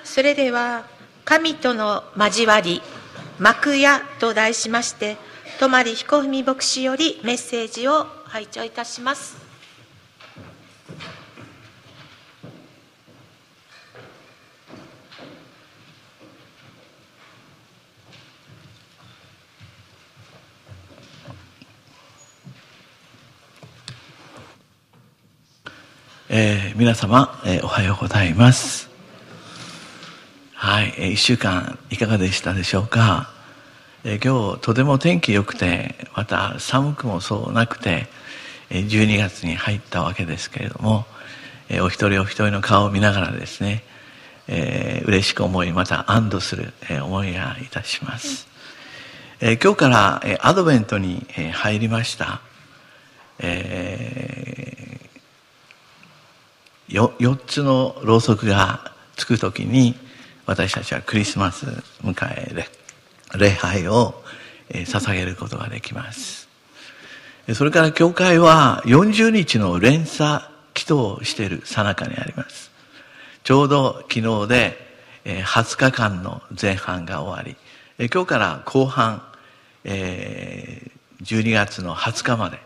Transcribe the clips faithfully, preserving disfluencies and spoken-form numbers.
それでは神との交わり幕屋と題しまして、泊彦文牧師よりメッセージを拝聴いたします。 えー、皆様、えー、おはようございます。はい、えー、一週間いかがでしたでしょうか。えー、今日とても天気良くて、また寒くもそうなくて、えー、じゅうにがつに入ったわけですけれども、えー、お一人お一人の顔を見ながらですね、えー、嬉しく思い、また安堵する、えー、思いがいたします。えー、今日から、えー、アドベントに、えー、入りました。えーよっつのろうそくがつくときに、私たちはクリスマス迎え礼拝を捧げることができます。それから教会はよんじゅうにちの連鎖祈祷をしている最中にあります。ちょうど昨日ではつかかんの前半が終わり、今日から後半じゅうにがつのはつかまで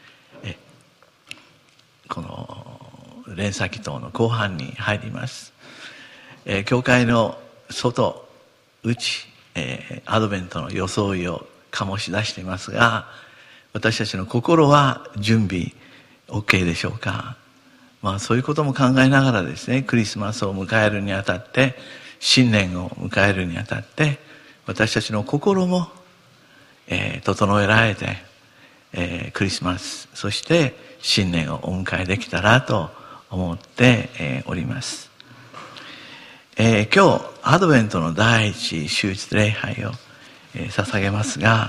この連鎖祈祷の後半に入ります。えー、教会の外、内、えー、アドベントの装いを醸し出していますが、私たちの心は準備 OK でしょうか。まあそういうことも考えながらですね、クリスマスを迎えるにあたって、新年を迎えるにあたって、私たちの心も、えー、整えられて、えー、クリスマス、そして新年をお迎えできたらと思って、えー、おります。えー、今日アドベントの第一終日礼拝を、えー、捧げますが、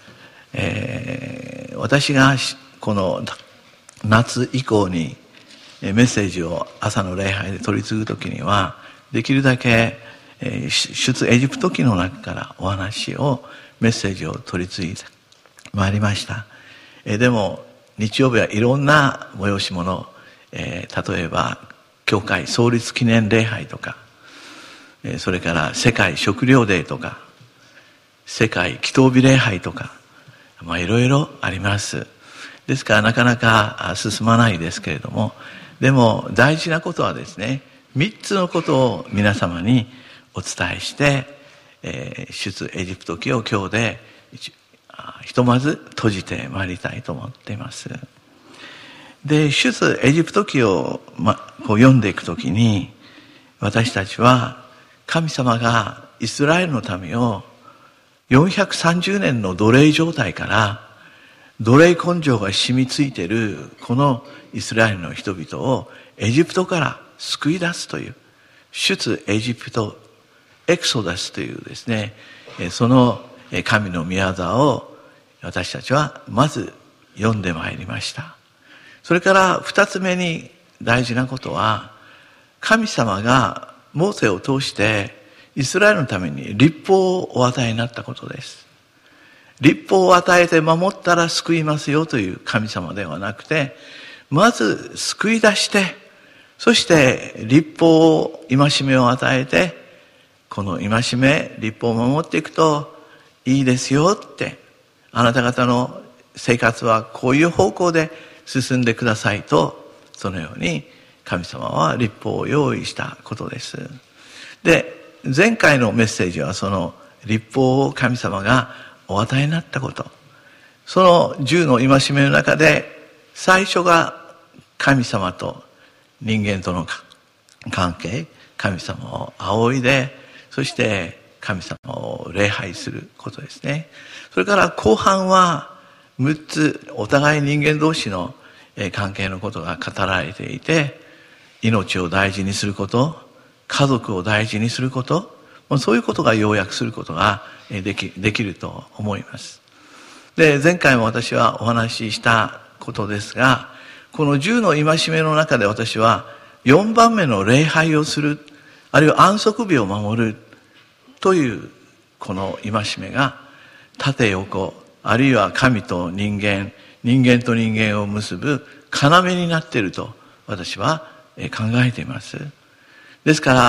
えー、私がこの夏以降にメッセージを朝の礼拝で取り継ぐときには、できるだけ、えー、出エジプト記の中からお話をメッセージを取り継いでまいりました。えー、でも日曜日はいろんな催し物、えー、例えば教会創立記念礼拝とか、えー、それから世界食糧デーとか世界祈祷日礼拝とか、まあいろいろあります。ですからなかなか進まないですけれども、でも大事なことはですね、三つのことを皆様にお伝えして、えー、出エジプト記を今日でひとまず閉じてまいりたいと思っています。で、出エジプト記を、ま、こう読んでいくときに、私たちは神様がイスラエルの民をよんひゃくさんじゅうねんの奴隷状態から奴隷根性が染みついているこのイスラエルの人々をエジプトから救い出すという、出エジプトエクソダスというですね、その神の御業を私たちはまず読んでまいりました。それから二つ目に大事なことは、神様がモーセを通してイスラエルのために律法をお与えになったことです。律法を与えて守ったら救いますよという神様ではなくて、まず救い出して、そして律法を戒めを与えて、この戒め、律法を守っていくといいですよって、あなた方の生活はこういう方向で進んでくださいと、そのように神様は律法を用意したことです。で、前回のメッセージはその律法を神様がお与えになったこと、その十の戒めの中で最初が神様と人間との関係、神様を仰いで、そして神様を礼拝することですね。それから後半はむっつお互い人間同士の関係のことが語られていて、命を大事にすること、家族を大事にすること、そういうことが要約することができ、できると思います。で、前回も私はお話ししたことですが、この十の戒めの中で私はよんばんめの礼拝をする、あるいは安息日を守るというこの戒めが縦横、あるいは神と人間、人間と人間を結ぶ要になっていると私は考えています。ですから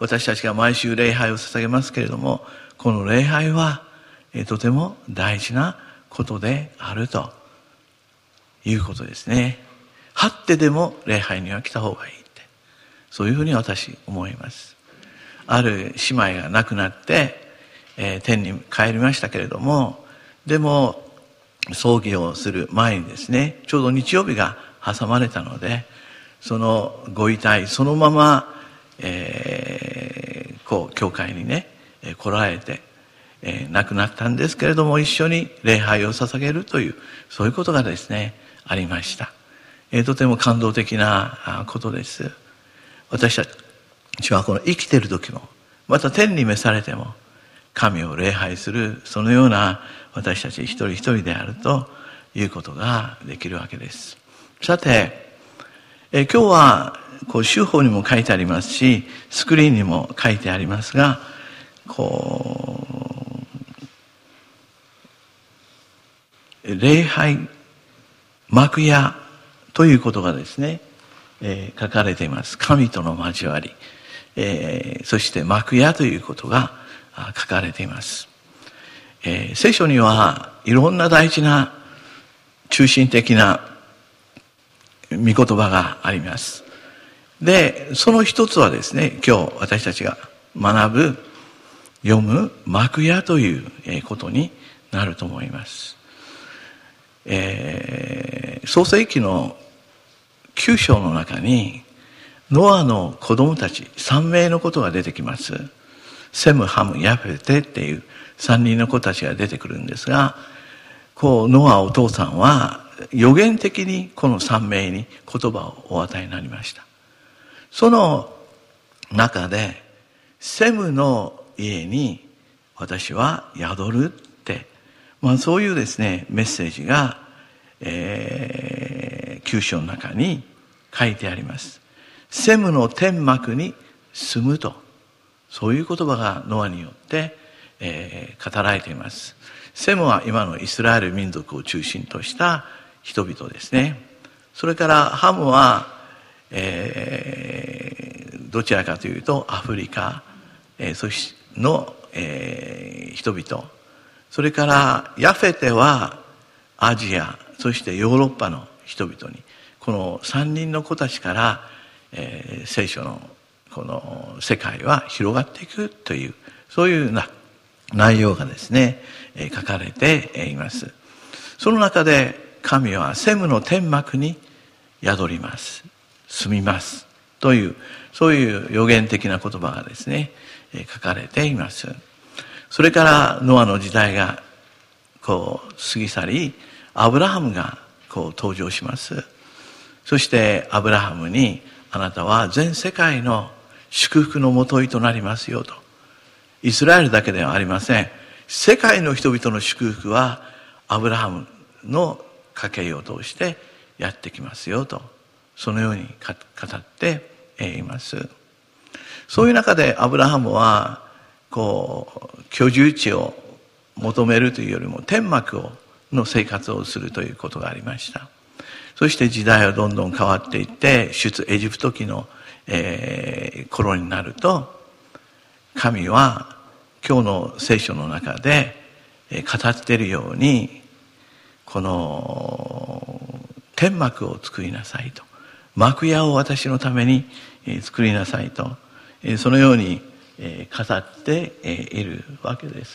私たちが毎週礼拝を捧げますけれども、この礼拝はとても大事なことであるということですね。張ってでも礼拝には来た方がいいって、そういうふうに私思います。ある姉妹が亡くなって、えー、天に帰りましたけれども、でも葬儀をする前にですね、ちょうど日曜日が挟まれたので、そのご遺体そのまま、えー、こう教会にね来られて、えー、亡くなったんですけれども、一緒に礼拝を捧げるという、そういうことがですねありました。えー、とても感動的なことです。私たちはこの生きている時も、また天に召されても神を礼拝する、そのような私たち一人一人であるということができるわけです。さて、え今日はこう週報にも書いてありますし、スクリーンにも書いてありますが、こう礼拝幕屋ということがですね、えー、書かれています。神との交わり、えー、そして幕屋ということが書かれています。えー、聖書にはいろんな大事な中心的な御言葉があります。で、その一つはですね、今日私たちが学ぶ、読む幕屋ということになると思います。えー、創世記のきゅう章の中にノアの子供たちさん名のことが出てきます。セム、ハム、ヤフェテっていうさんにんの子たちが出てくるんですが、こうノアお父さんは予言的にこのさん名に言葉をお与えになりました。その中でセムの家に私は宿るって、まあ、そういうですねメッセージが、えー、きゅう章の中に書いてあります。セムの天幕に住むと、そういう言葉がノアによって、えー、語られています。セムは今のイスラエル民族を中心とした人々ですね。それからハムは、えー、どちらかというとアフリカ、えー、そしの、えー、人々、それからヤフェテはアジア、そしてヨーロッパの人々に、このさんにんの子たちから、えー、聖書のこの世界は広がっていくという、そういうな内容がですね、えー、書かれています。その中で神はセムの天幕に宿ります、住みますという、そういう予言的な言葉がですね、えー、書かれています。それからノアの時代がこう過ぎ去り、アブラハムがこう登場します。そしてアブラハムに、あなたは全世界の祝福のもといとなりますよと。イスラエルだけではありません。世界の人々の祝福はアブラハムの家系を通してやってきますよと、そのように語っています。そういう中でアブラハムはこう居住地を求めるというよりも天幕をの生活をするということがありました。そして時代はどんどん変わっていって、出エジプト記の、えー、頃になると、神は今日の聖書の中で、えー、語っているように、この天幕を作りなさいと、幕屋を私のために、えー、作りなさいと、えー、そのように、えー、語って、えー、いるわけです。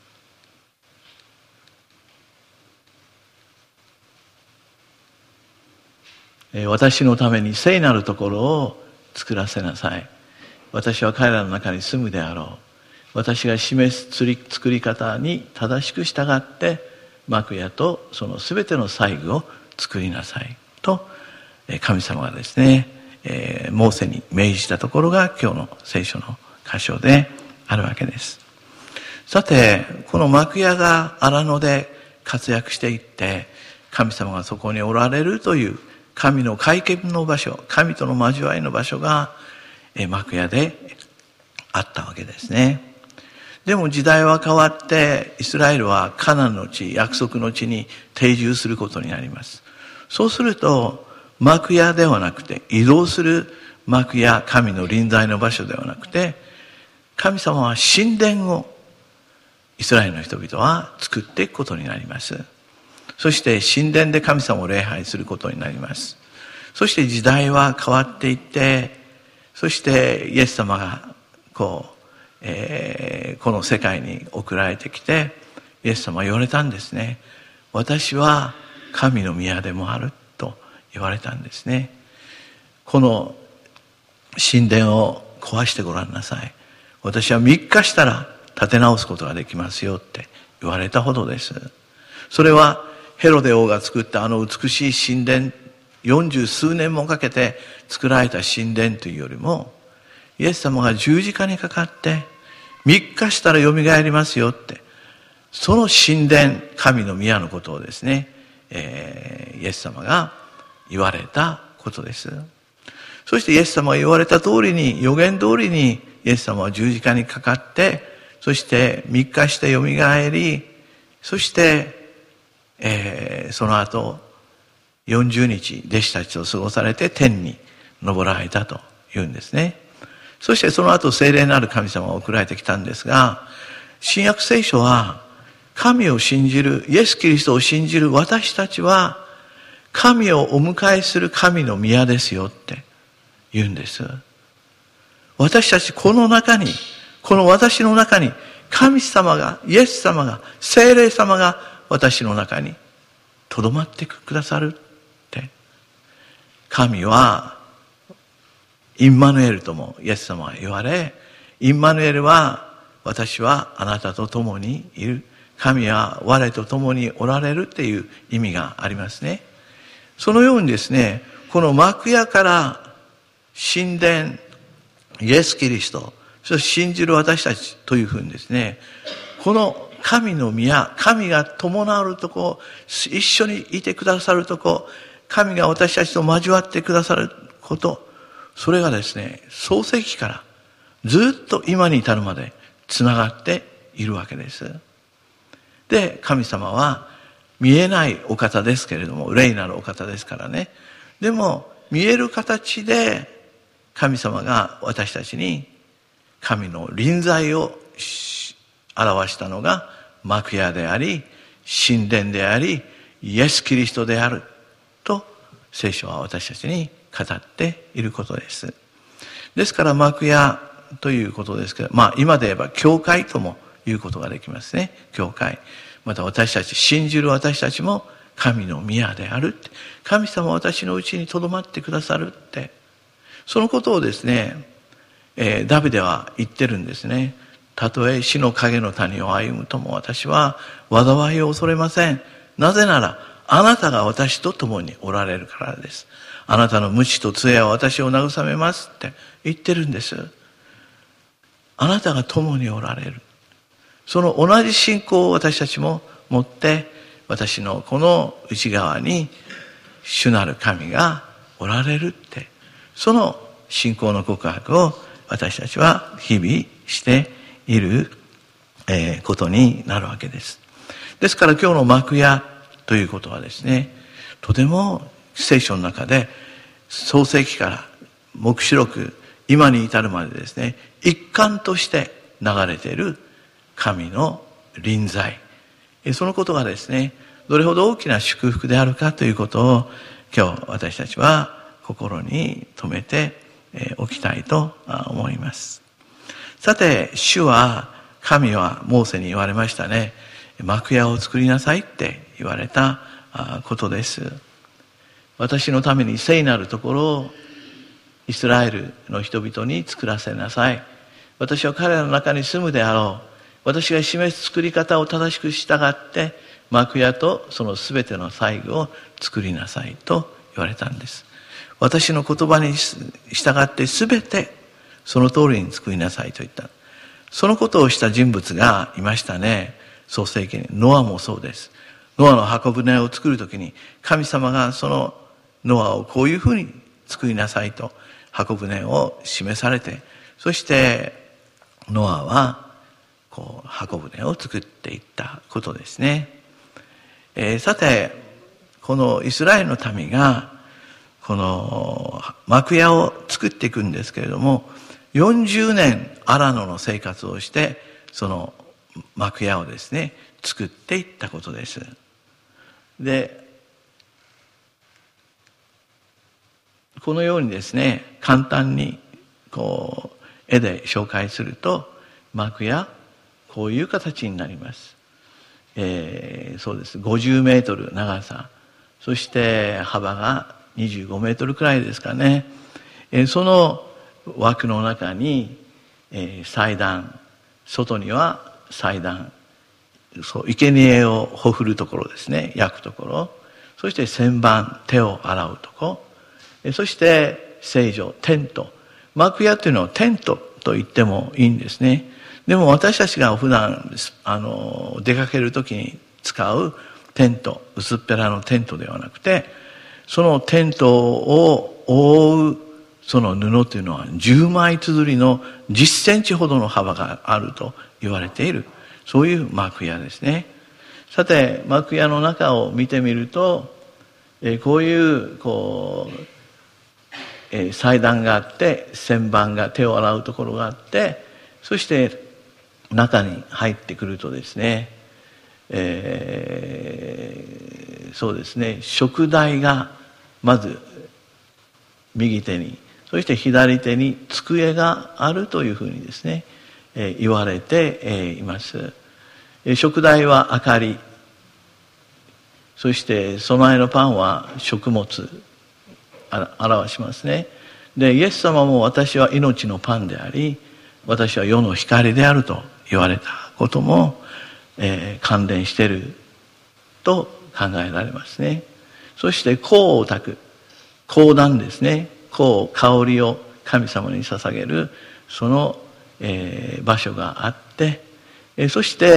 私のために聖なるところを作らせなさい。私は彼らの中に住むであろう。私が示す作り方に正しく従って幕屋とそのすべての細具を作りなさいと、神様がですね、モーセに命じたところが今日の聖書の箇所であるわけです。さて、この幕屋が荒野で活躍していって、神様がそこにおられるという神の会見の場所、神との交わりの場所が幕屋であったわけですね。でも時代は変わって、イスラエルはカナンの地、約束の地に定住することになります。そうすると幕屋ではなくて移動する幕や神の臨在の場所ではなくて、神様は神殿をイスラエルの人々は作っていくことになります。そして神殿で神様を礼拝することになります。そして時代は変わっていって、そしてイエス様がこう、えー、この世界に送られてきて、イエス様は言われたんですね。私は神の宮でもあると言われたんですね。この神殿を壊してごらんなさい。私は三日したら建て直すことができますよって言われたほどです。それはヘロデ王が作ったあの美しい神殿、四十数年もかけて作られた神殿というよりも、イエス様が十字架にかかって三日したらよみがえりますよって、その神殿、神の宮のことをですね、えー、イエス様が言われたことです。そしてイエス様が言われた通りに、予言通りにイエス様は十字架にかかって、そして三日してよみがえり、そして、えー、その後よんじゅうにち弟子たちと過ごされて天に昇られたというんですね。そしてその後聖霊なる神様が送られてきたんですが、新約聖書は神を信じる、イエス・キリストを信じる私たちは神をお迎えする神の宮ですよって言うんです。私たちこの中に、この私の中に神様が、イエス様が、聖霊様が私の中にとどまってくださるって。神はインマヌエルともイエス様は言われ、インマヌエルは私はあなたと共にいる。神は我と共におられるっていう意味がありますね。そのようにですね、この幕屋から神殿、イエス・キリスト、そして信じる私たちというふうにですね、この神の宮、神が伴うとこ、一緒にいてくださるとこ、神が私たちと交わってくださること、それがですね、創世記からずっと今に至るまでつながっているわけです。で、神様は見えないお方ですけれども、霊なるお方ですからね。でも見える形で神様が私たちに神の臨在を表したのが幕屋であり、神殿であり、イエス・キリストであると聖書は私たちに語っていることです。ですから幕屋ということですけど、まあ今で言えば教会とも言うことができますね。教会。また私たち、信じる私たちも神の宮であるって。神様は私のうちに留まってくださるって。そのことをですね、えー、ダビデは言ってるんですね。たとえ死の影の谷を歩むとも私は災いを恐れません。なぜならあなたが私と共におられるからです。あなたの鞭と杖は私を慰めますって言ってるんです。あなたが共におられる。その同じ信仰を私たちも持って、私のこの内側に主なる神がおられるって、その信仰の告白を私たちは日々していることになるわけです。ですから今日の幕屋ということはですね、とても聖書の中で創世記から黙示録、今に至るまでですね、一貫として流れている神の臨在、そのことがですね、どれほど大きな祝福であるかということを今日私たちは心に留めておきたいと思います。さて、主は、神はモーセに言われましたね。幕屋を作りなさいって言われたことです。私のために聖なるところをイスラエルの人々に作らせなさい。私は彼らの中に住むであろう。私が示す作り方を正しく従って幕屋とそのすべての細具を作りなさいと言われたんです。私の言葉に従ってすべてその通りに作りなさいと言った。そのことをした人物がいましたね。創世記に。ノアもそうです。ノアの箱舟を作るときに神様がそのノアをこういうふうに作りなさいと箱舟を示されて、そしてノアはこう箱舟を作っていったことですね。えー、さて、このイスラエルの民がこの幕屋を作っていくんですけれども、よんじゅうねん荒野の生活をしてその幕屋をですね作っていったことです。でこのようにですね簡単にこう絵で紹介すると、幕屋こういう形になります。えー、そうです。ごじゅうメートル長さ、そして幅がにじゅうごメートルくらいですかね。えー、その枠の中に、えー、祭壇、外には祭壇、そう生贄をほふるところですね、焼くところ、そして洗盤、手を洗うところ、えー、そして聖所、テント。幕屋というのはテントと言ってもいいんですね。でも私たちが普段あの出かけるときに使うテント、薄っぺらのテントではなくて、そのテントを覆うその布というのはじゅうまい綴りのじゅっセンチほどの幅があると言われている、そういう幕屋ですね。さて幕屋の中を見てみると、えこういうこうえー、祭壇があって、洗盤が手を洗うところがあって、そして中に入ってくるとですね、えー、そうですね、食台がまず右手に、そして左手に机があるというふうにですね、えー、言われて、えー、います。えー、食台は明かり、そして供えのパンは食物表しますね。でイエス様も私は命のパンであり私は世の光であると言われたことも、えー、関連していると考えられますね。そして香を焚く、香壇ですね、香、香りを神様に捧げるその、えー、場所があって、えー、そして、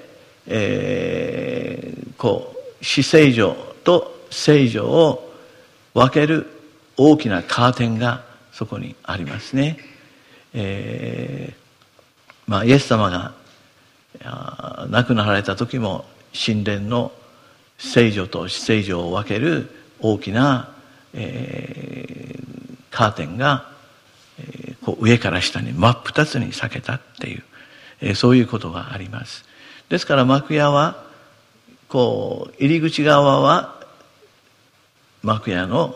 えー、こう至聖所と聖所を分ける大きなカーテンがそこにありますね。えー、まあイエス様が亡くなられた時も神殿の聖所と至聖所を分ける大きな、えー、カーテンが、えー、こう上から下に真っ二つに裂けたっていう、えー、そういうことがあります。ですから幕屋はこう入り口側は幕屋の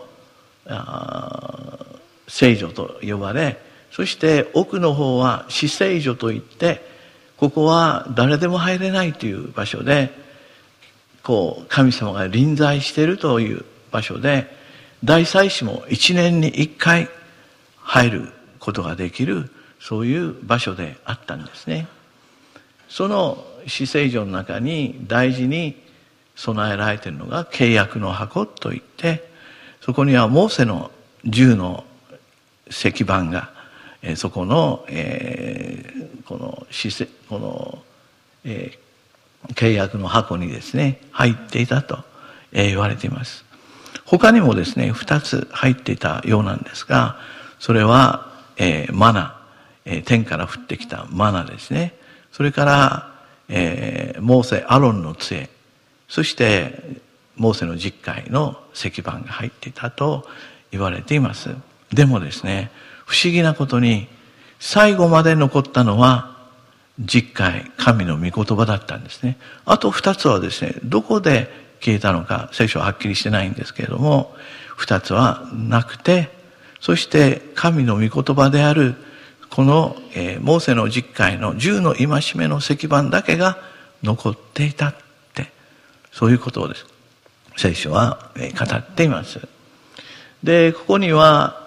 聖所と呼ばれ、そして奥の方は至聖所といって、ここは誰でも入れないという場所で、こう神様が臨在しているという場所で、大祭司も一年に一回入ることができる、そういう場所であったんですね。その至聖所の中に大事に備えられているのが契約の箱といって、そこにはモーセの十の石板が、えー、そこの、えー、このこの、えー、契約の箱にですね入っていたと、えー、言われています。他にもですね二つ入っていたようなんですが、それは、えー、マナ、えー、天から降ってきたマナですね。それから、えー、モーセアロンの杖、そしてモーセの十戒の石板が入っていたと言われています。でもですね、不思議なことに最後まで残ったのは十戒、神の御言葉だったんですね。あと二つはですね、どこで消えたのか聖書ははっきりしてないんですけれども、二つはなくて、そして神の御言葉であるこの、えー、モーセの十戒の十の戒めの石板だけが残っていたって、そういうことをです聖書は語っています。でここには、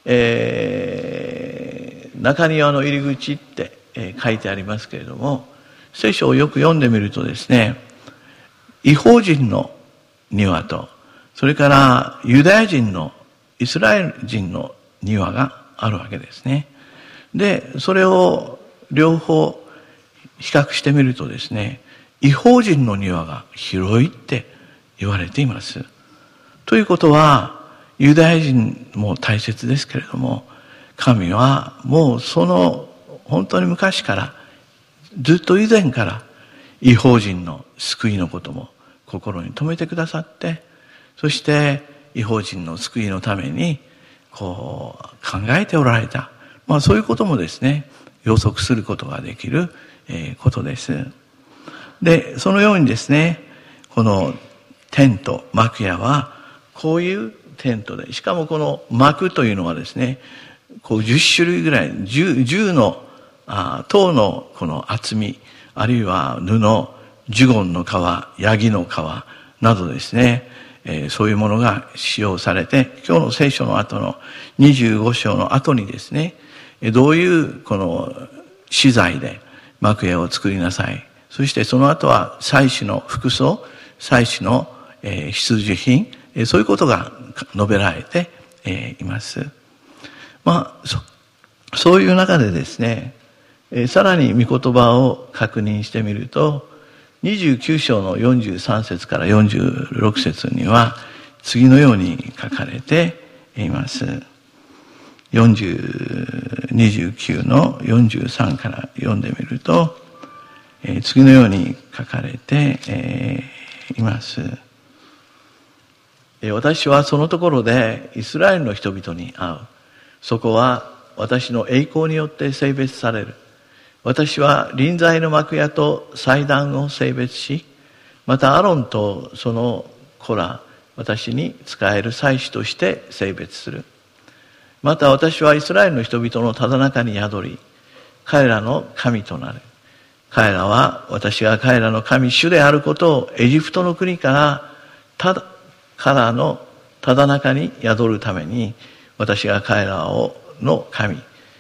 えー、中庭の入り口って、えー、書いてありますけれども、聖書をよく読んでみるとですね、異邦人の庭と、それからユダヤ人のイスラエル人の庭があるわけですね。でそれを両方比較してみるとですね、異邦人の庭が広いって言われています。ということはユダヤ人も大切ですけれども、神はもうその本当に昔からずっと以前から異邦人の救いのことも心に留めてくださって、そして異邦人の救いのためにこう考えておられた、まあ、そういうこともですね予測することができる、えー、ことです。でそのようにですねこのテント幕屋はこういうテントで、しかもこの幕というのはですねこうじゅっしゅるいぐらい 10, 10のあ塔のこの厚み、あるいは布、ジュゴンの皮、ヤギの皮などですね、えー、そういうものが使用されて、今日の聖書の後のにじゅうご章の後にですねどういうこの資材で幕屋を作りなさい、そしてその後は祭司の服装、祭司の、えー、必需品、えー、そういうことが述べられて、えー、います。まあ そ, そういう中でですね、えー、さらに御言葉を確認してみると、にじゅうきゅう章のよんじゅうさん節からよんじゅうろく節には次のように書かれています。よんじゅう、にじゅうきゅうのよんじゅうさんから読んでみると、えー、次のように書かれて、えー、います。えー、私はそのところでイスラエルの人々に会う。そこは私の栄光によって聖別される。私は臨在の幕屋と祭壇を聖別し、またアロンとその子ら私に仕える祭司として聖別する。また私はイスラエルの人々のただ中に宿り、彼らの神となる。彼らは私が彼らの神主であることをエジプトの国からただからのただ中に宿るために、私が彼らをの神、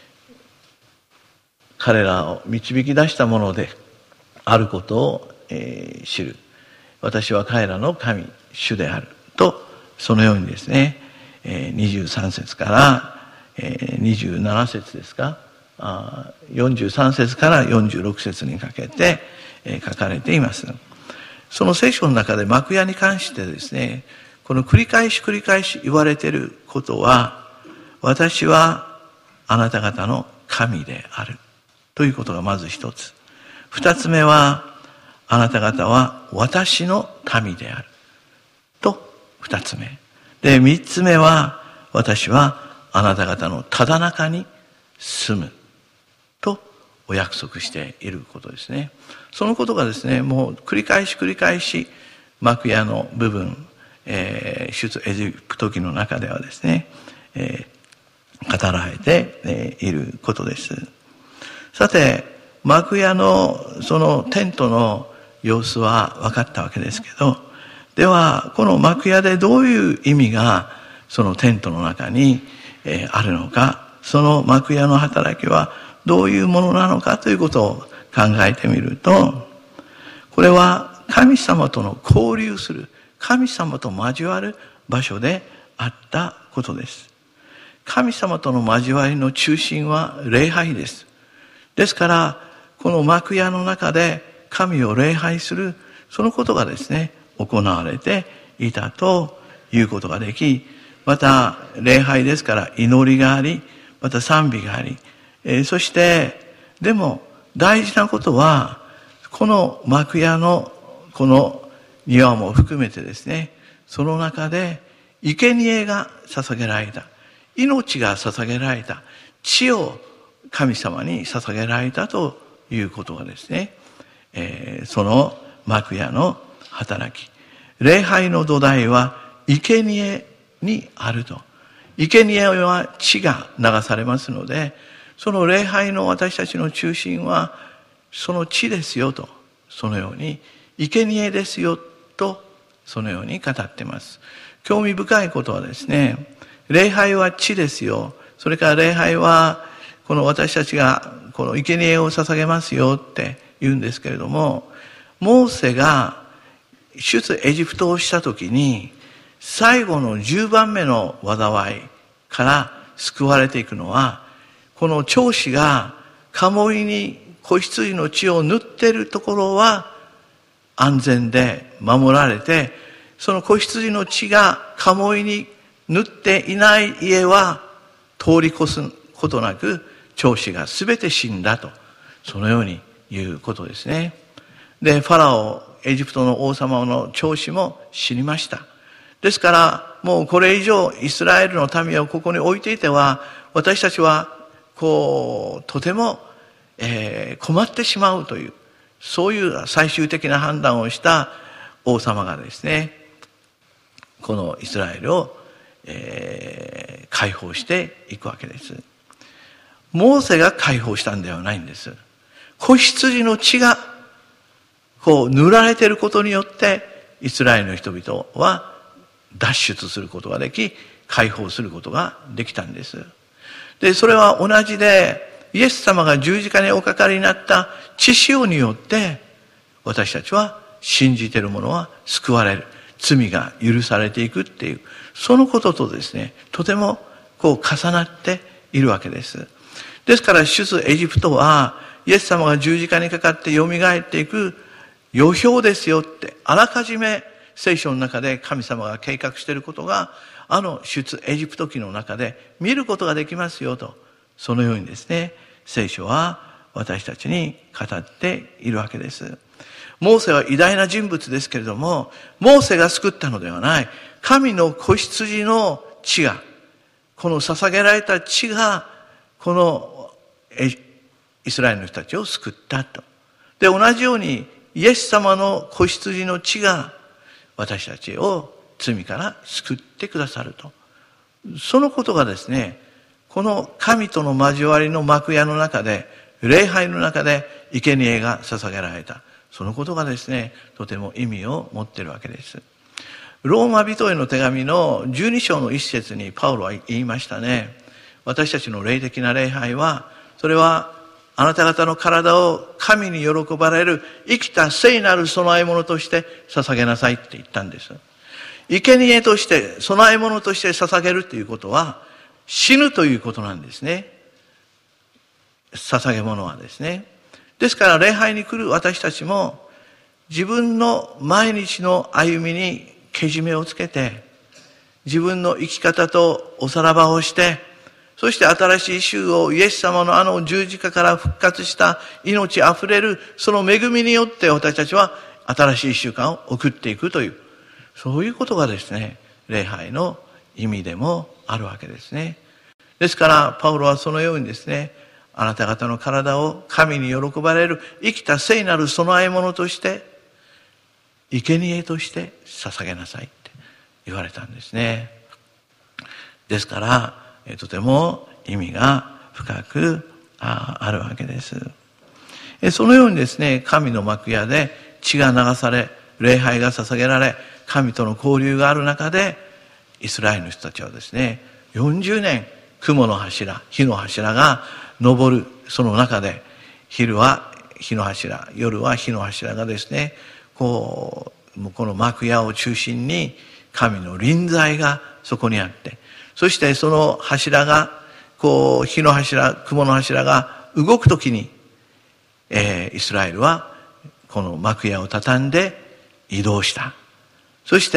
彼らを導き出したものであることを、えー、知る。私は彼らの神主であると、そのようにですね、えー、にじゅうさん節から、えー、にじゅうなな節ですか、あよんじゅうさん節からよんじゅうろく節にかけて、えー、書かれています。その聖書の中で幕屋に関してですね、この繰り返し繰り返し言われていることは、私はあなた方の神であるということがまず一つ。二つ目は、あなた方は私の民であると二つ目。で、三つ目は、私はあなた方のただ中に住むとお約束していることですね。そのことがですね、もう繰り返し繰り返し幕屋の部分、えー、出エジプト記の中ではですね、えー、語られていることです。さて、幕屋のそのテントの様子は分かったわけですけど、ではこの幕屋でどういう意味がそのテントの中にあるのか、その幕屋の働きはどういうものなのかということを考えてみると、これは神様との交流する、神様と交わる場所であったことです。神様との交わりの中心は礼拝です。ですから、この幕屋の中で神を礼拝する、そのことがですね、行われていたということができ、また礼拝ですから祈りがあり、また賛美があり、えー、そしてでも大事なことは、この幕屋のこの庭も含めてですね、その中で生贄が捧げられた、命が捧げられた、血を神様に捧げられたということがですね、えー、その幕屋の働き、礼拝の土台は生贄にあると。生贄は血が流されますので、その礼拝の私たちの中心はその血ですよと、そのように生贄ですよと、そのように語っています。興味深いことはですね、礼拝は血ですよ、それから礼拝はこの私たちがこの生贄を捧げますよって言うんですけれども、モーセが出エジプトをしたときに、最後のじゅうばんめの災いから救われていくのは、この長子が鴨居に子羊の血を塗っているところは安全で守られて、その子羊の血が鴨居に塗っていない家は通り越すことなく、長子がすべて死んだと、そのように言うことですね。で、ファラオ、エジプトの王様の長子も死にました。 ですから、もうこれ以上イスラエルの民をここに置いていては、私たちは、こう、とても、えー、困ってしまうという、そういう最終的な判断をした王様がですね、このイスラエルを、えー、解放していくわけです。モーセが解放したんではないんです。子羊の血がこう塗られていることによってイスラエルの人々は脱出することができ、解放することができたんです。で、それは同じで、イエス様が十字架におかかりになった血潮によって私たちは信じている者は救われる。罪が許されていくっていう、そのこととですね、とてもこう重なっているわけです。ですから出エジプトはイエス様が十字架にかかって蘇っていく予表ですよって、あらかじめ聖書の中で神様が計画していることが、あの出エジプト記の中で見ることができますよと、そのようにですね、聖書は私たちに語っているわけです。モーセは偉大な人物ですけれども、モーセが救ったのではない。神の子羊の血が、この捧げられた血が、このイスラエルの人たちを救ったと。で、同じようにイエス様の子羊の血が私たちを罪から救ってくださると。そのことがですね、この神との交わりの幕屋の中で、礼拝の中で生贄が捧げられた。そのことがですね、とても意味を持っているわけです。ローマ人への手紙のじゅうに章の一節にパウロは言いましたね。私たちの霊的な礼拝は、それはあなた方の体を神に喜ばれる生きた聖なる供え物として捧げなさいって言ったんです。生贄として、供え物として捧げるということは、死ぬということなんですね。捧げ物はですね。ですから礼拝に来る私たちも自分の毎日の歩みにけじめをつけて、自分の生き方とおさらばをして、そして新しい週をイエス様のあの十字架から復活した命あふれるその恵みによって私たちは新しい習慣を送っていくという、そういうことがですね、礼拝の意味でもあるわけですね。ですからパウロはそのようにですね、あなた方の体を神に喜ばれる生きた聖なる供え物として、生贄として捧げなさいって言われたんですね。ですから、とても意味が深くあるわけです。そのようにですね、神の幕屋で血が流され、礼拝が捧げられ、神との交流がある中で、イスラエルの人たちはですね、よんじゅうねん雲の柱、火の柱が昇る、その中で、昼は火の柱、夜は火の柱がですね、こう、この幕屋を中心に神の臨在がそこにあって、そしてその柱が、こう、火の柱、雲の柱が動くときに、えー、イスラエルはこの幕屋を畳んで移動した。そして、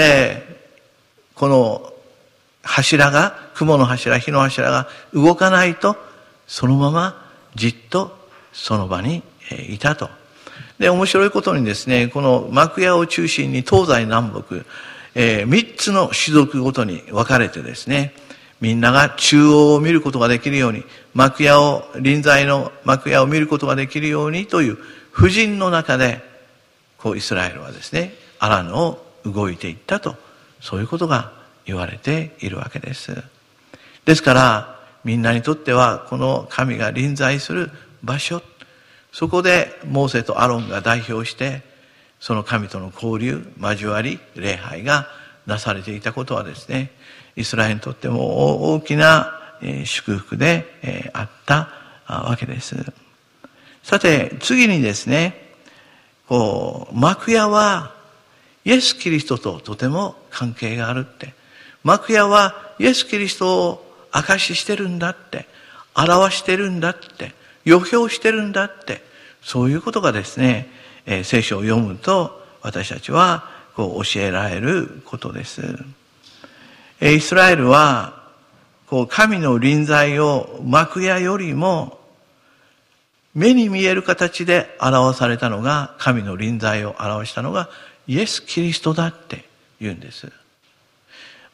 この柱が、雲の柱、火の柱が動かないと、そのままじっとその場にいたと。で、面白いことにですね、この幕屋を中心に東西南北、えー、三つの種族ごとに分かれてですね、みんなが中央を見ることができるように、幕屋を、臨在の幕屋を見ることができるようにという布陣の中で、こうイスラエルはですね、アラノを動いていったと、そういうことが言われているわけです。ですから、みんなにとってはこの神が臨在する場所、そこでモーセとアロンが代表してその神との交流、交わり、礼拝がなされていたことはですね、イスラエルにとっても大きな祝福であったわけです。さて次にですね、こう幕屋はイエス・キリストととても関係があるって、幕屋はイエス・キリストを証ししてるんだって、表してるんだって、予表してるんだって、そういうことがですね、えー、聖書を読むと私たちはこう教えられることです。えー、イスラエルはこう神の臨在を幕屋よりも目に見える形で表されたのが、神の臨在を表したのがイエス・キリストだって言うんです。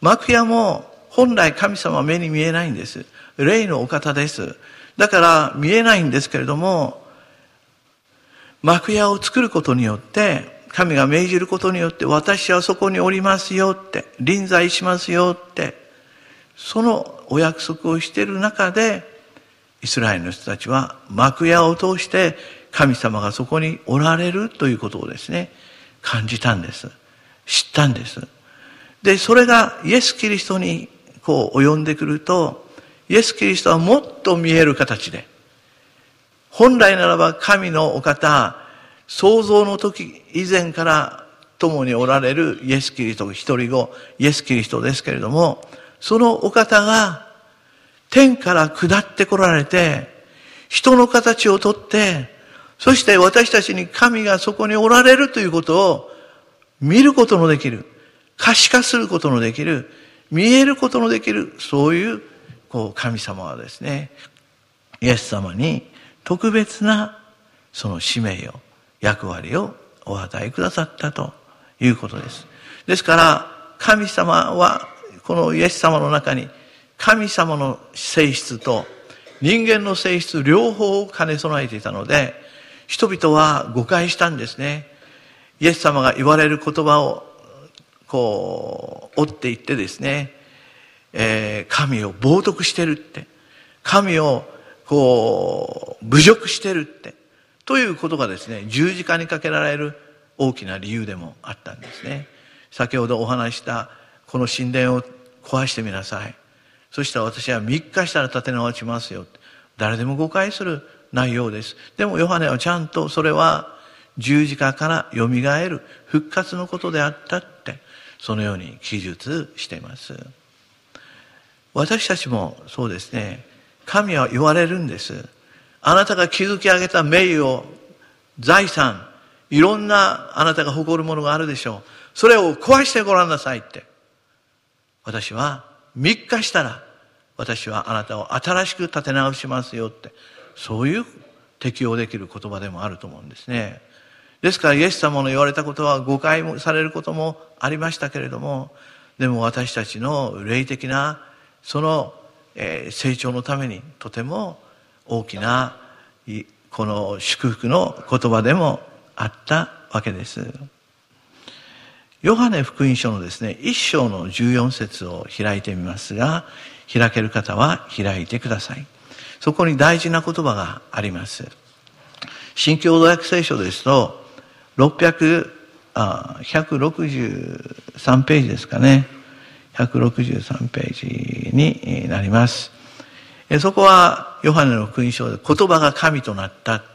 幕屋も本来神様は目に見えないんです。霊のお方です。だから見えないんですけれども、幕屋を作ることによって、神が命じることによって、私はそこにおりますよって、臨在しますよって、そのお約束をしている中で、イスラエルの人たちは幕屋を通して神様がそこにおられるということをですね、感じたんです。知ったんです。で、それがイエス・キリストにこう及んでくると、イエス・キリストはもっと見える形で、本来ならば神のお方、創造の時以前から共におられるイエス・キリスト、一人子、イエス・キリストですけれども、そのお方が天から下って来られて、人の形をとって、そして私たちに神がそこにおられるということを見ることのできる、可視化することのできる、見えることのできる、そういう、こう神様はですね、イエス様に特別なその使命を、役割をお与えくださったということです。ですから、神様は、このイエス様の中に、神様の性質と人間の性質両方を兼ね備えていたので、人々は誤解したんですね。イエス様が言われる言葉をこう追っていってですね、えー、神を冒涜してるって、神をこう侮辱してるってということがですね、十字架にかけられる大きな理由でもあったんですね。先ほどお話したこの神殿を壊してみなさい。そしたら私はみっかしたら立て直しますよ。誰でも誤解する内容です。でもヨハネはちゃんとそれは十字架からよみがえる復活のことであったって、そのように記述しています。私たちもそうですね、神は言われるんです。あなたが築き上げた名誉、財産、いろんなあなたが誇るものがあるでしょう。それを壊してごらんなさいって。私はみっかしたら、私はあなたを新しく立て直しますよって、そういう適用できる言葉でもあると思うんですね。ですからイエス様の言われたことは誤解もされることもありましたけれども、でも私たちの霊的なその成長のためにとても大きなこの祝福の言葉でもあったわけです。ヨハネ福音書のですね、一章の十四節を開いてみますが、開ける方は開いてください。そこに大事な言葉があります。新共同訳聖書ですと、ろっぴゃく、あ、ひゃくろくじゅうさんページですかね。ひゃくろくじゅうさんページになります。そこはヨハネの福音書で言葉が神となったって、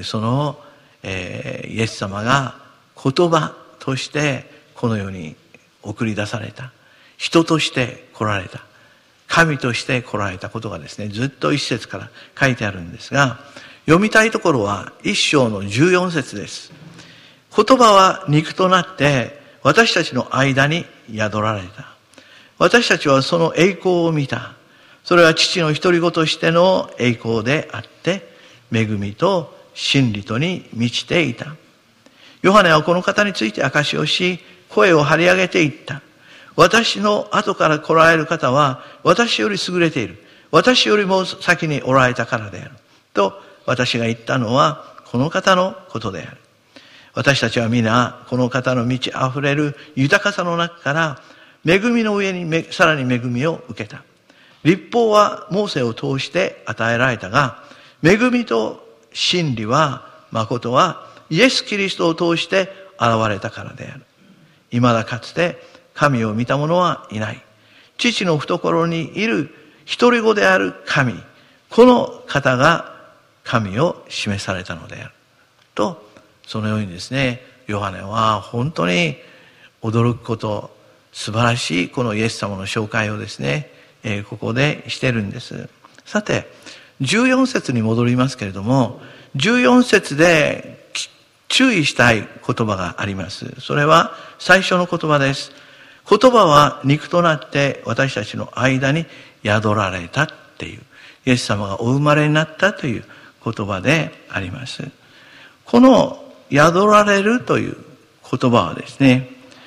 そのイエス様が言葉としてこの世に送り出された。人として来られた。神として来られたことがですね、ずっと一節から書いてあるんですが、読みたいところは一章の十四節です。言葉は肉となって私たちの間に宿られた。私たちはその栄光を見た。それは父の独り子としての栄光であって、恵みと真理とに満ちていた。ヨハネはこの方について証しをし、声を張り上げていった。私の後から来られる方は私より優れている。私よりも先におられたからである。と私が言ったのはこの方のことである。私たちは皆この方の満ち溢れる豊かさの中から恵みの上にさらに恵みを受けた。律法はモーセを通して与えられたが、恵みと真理は、誠はイエス・キリストを通して現れたからである。未だかつて神を見た者はいない。父の懐にいる一人子である神、この方が神を示されたのである。と、そのようにですね、ヨハネは本当に驚くこと、素晴らしいこのイエス様の紹介をですね、えー、ここでしてるんです。さて、十四節に戻りますけれども、十四節で注意したい言葉があります。それは最初の言葉です。言葉は肉となって私たちの間に宿られたっていう、イエス様がお生まれになったという言葉であります。この宿られるという言葉はですね、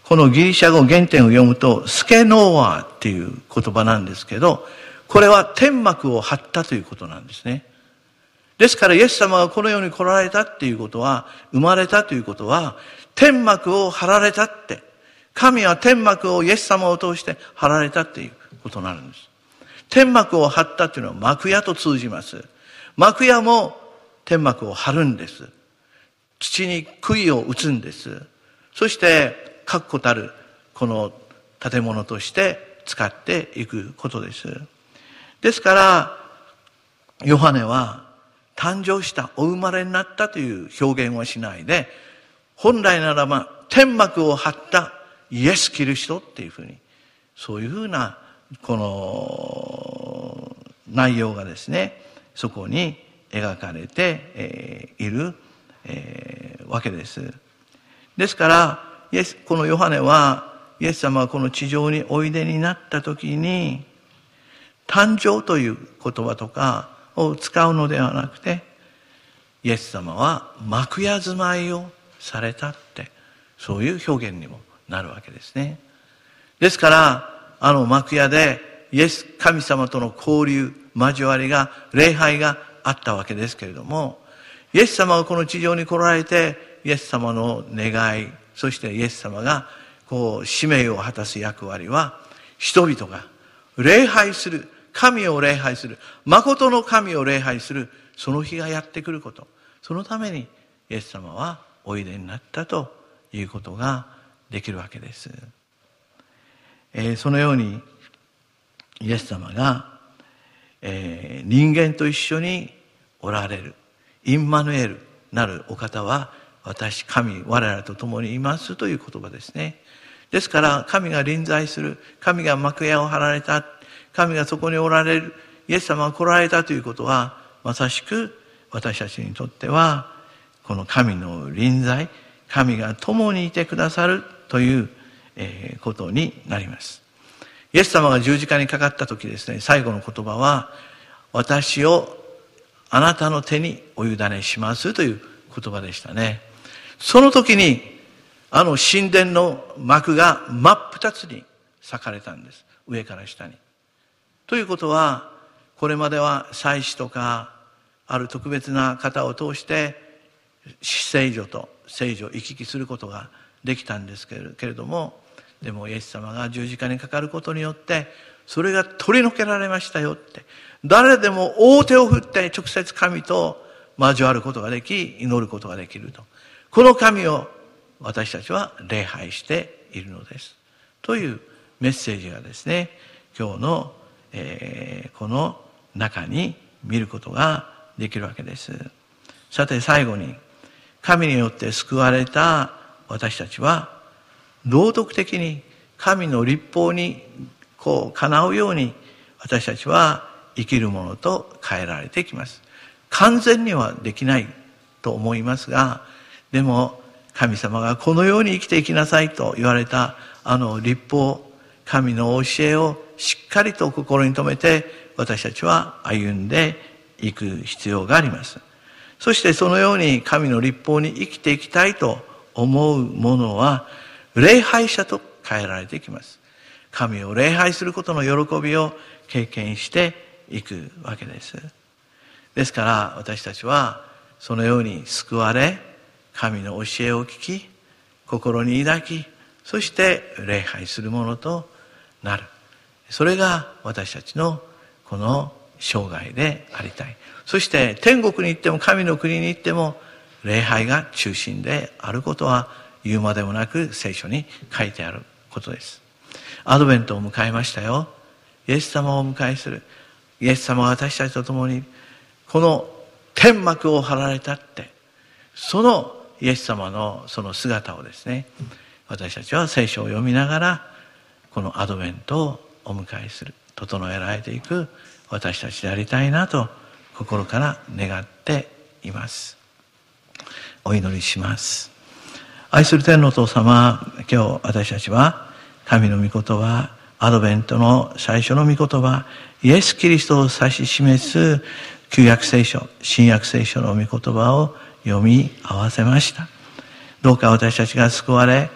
このギリシャ語原点を読むと、スケノーアっていう言葉なんですけど、これは天幕を張ったということなんですね。ですからイエス様がこの世に来られたっていうことは、生まれたということは、天幕を張られたって、神は天幕をイエス様を通して張られたっていうことになるんです。天幕を張ったっていうのは幕屋と通じます。幕屋も天幕を張るんです。土に杭を打つんです。そして確固たるこの建物として使っていくことです。ですからヨハネは誕生した、お生まれになったという表現をしないで、本来ならば天幕を張ったイエス・キリストっていうふうに、そういうふうなこの内容がですね、そこに描かれているわけです。ですからイエス、このヨハネはイエス様がこの地上においでになった時に、誕生という言葉とかを使うのではなくて、イエス様は幕屋住まいをされたって、そういう表現にもなるわけですね。ですからあの幕屋でイエス神様との交流、交わりが、礼拝があったわけですけれども、イエス様がこの地上に来られて、イエス様の願い、そしてイエス様がこう使命を果たす役割は、人々が礼拝する、神を礼拝する、誠の神を礼拝する、その日がやってくること、そのためにイエス様はおいでになったということができるわけです。えー、そのようにイエス様が、えー、人間と一緒におられるインマヌエルなるお方は、私神我らと共にいますという言葉ですね。ですから神が臨在する、神が幕屋を張られた、神がそこにおられる、イエス様が来られたということは、まさしく私たちにとってはこの神の臨在、神が共にいてくださるということになります。イエス様が十字架にかかった時ですね、最後の言葉は、私をあなたの手にお委ねしますという言葉でしたね。その時にあの神殿の幕が真っ二つに裂かれたんです、上から下に。ということは、これまでは祭司とかある特別な方を通して死聖所と聖所を行き来することができたんですけれども、でもイエス様が十字架にかかることによってそれが取り除けられましたよって、誰でも大手を振って直接神と交わることができ、祈ることができると、この神を私たちは礼拝しているのですというメッセージがですね、今日の、えー、この中に見ることができるわけです。さて最後に、神によって救われた私たちは道徳的に神の律法にこうかなうように私たちは生きるものと変えられてきます。完全にはできないと思いますが、でも神様がこのように生きていきなさいと言われたあの律法、神の教えをしっかりと心に留めて私たちは歩んでいく必要があります。そしてそのように神の律法に生きていきたいと思う者は礼拝者と変えられていきます。神を礼拝することの喜びを経験していくわけです。ですから私たちはそのように救われ、神の教えを聞き、心に抱き、そして礼拝するものとなる。それが私たちのこの生涯でありたい。そして天国に行っても神の国に行っても礼拝が中心であることは言うまでもなく聖書に書いてあることです。アドベントを迎えましたよ。イエス様をお迎えする。イエス様が私たちと共にこの天幕を張られたって、そのイエス様のその姿をですね、私たちは聖書を読みながらこのアドベントをお迎えする、整えられていく私たちでありたいなと心から願っています。お祈りします。愛する天のお父様、今日私たちは神の御言葉、アドベントの最初の御言葉、イエス・キリストを指し示す旧約聖書、新約聖書の御言葉を読み合わせました。どうか私たちが救われ、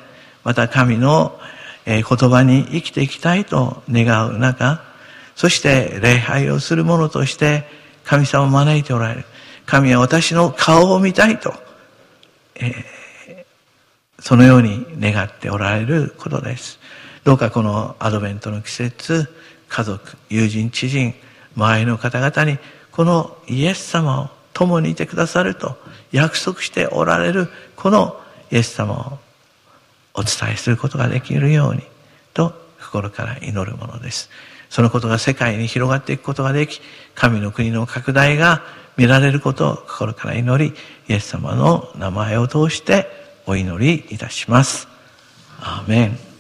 また神の言葉に生きていきたいと願う中、そして礼拝をする者として神様を招いておられる。神は私の顔を見たいと、えー、そのように願っておられることです。どうかこのアドベントの季節、家族、友人、知人、周りの方々にこのイエス様を共にいてくださると約束しておられるこのイエス様をお伝えすることができるようにと心から祈るものです。そのことが世界に広がっていくことができ、神の国の拡大が見られることを心から祈り、イエス様の名前を通してお祈りいたします。アーメン。